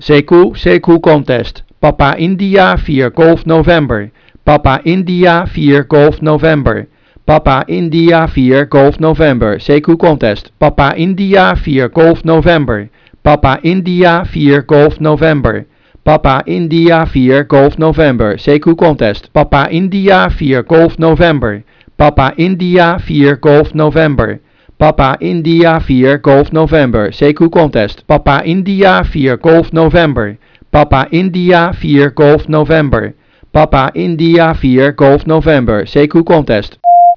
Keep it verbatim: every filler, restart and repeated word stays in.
Sekou Sekou Contest. Papa India vier Golf November. Papa India vier Golf November. Papa India vier Golf November. Sekou Contest. Papa India vier Golf November. Papa India vier Golf November. Papa India vier Golf November. Sekou Contest. Papa India vier Golf November. Papa India vier Golf November. Papa India vier Golf November. Sekou Contest. Papa India vier Golf November. Papa India vier Golf November. Papa India vier Golf November. Sekou Contest.